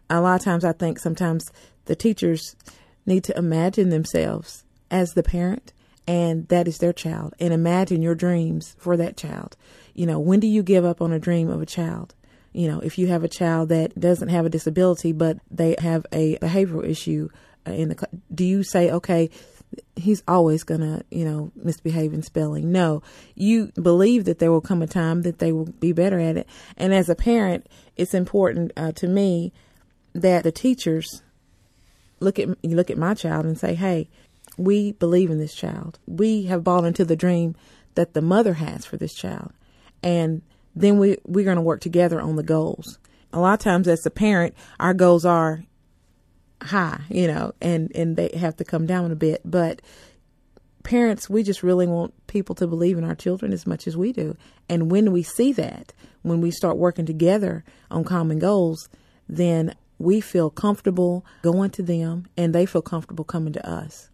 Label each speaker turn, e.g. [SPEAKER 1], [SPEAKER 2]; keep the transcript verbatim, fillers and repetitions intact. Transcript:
[SPEAKER 1] A lot of times I think sometimes the teachers need to imagine themselves as the parent, and that is their child, and imagine your dreams for that child. You know, when do you give up on a dream of a child? You know, if you have a child that doesn't have a disability, but they have a behavioral issue in the, do you say, okay, he's always going to, you know, misbehave in spelling? No, you believe that there will come a time that they will be better at it. And as a parent, it's important uh, to me that the teachers look at, you look at my child and say, hey, we believe in this child. We have bought into the dream that the mother has for this child. And then we, we're going to work together on the goals. A lot of times as a parent, our goals are high, you know, and, and they have to come down a bit. But parents, we just really want people to believe in our children as much as we do. And when we see that, when we start working together on common goals, then we feel comfortable going to them and they feel comfortable coming to us.